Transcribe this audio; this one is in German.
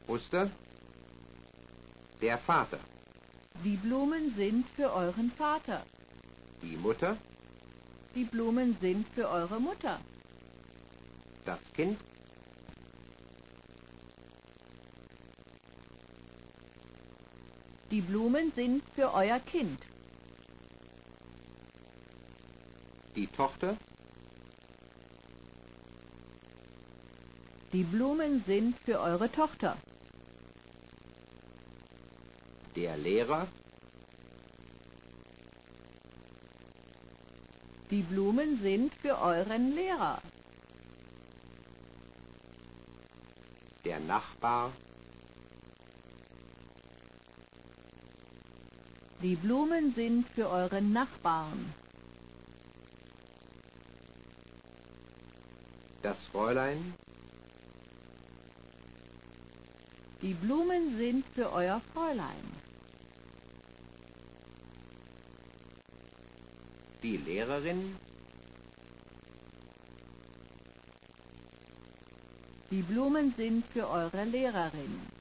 Oster. Der Vater. Die Blumen sind für euren Vater. Die Mutter. Die Blumen sind für eure Mutter. Das Kind. Die Blumen sind für euer Kind. Die Tochter. Die Blumen sind für eure Tochter. Der Lehrer. Die Blumen sind für euren Lehrer. Der Nachbar. Die Blumen sind für euren Nachbarn. Das Fräulein. Die Blumen sind für euer Fräulein. Die Lehrerin. Die Blumen sind für eure Lehrerin.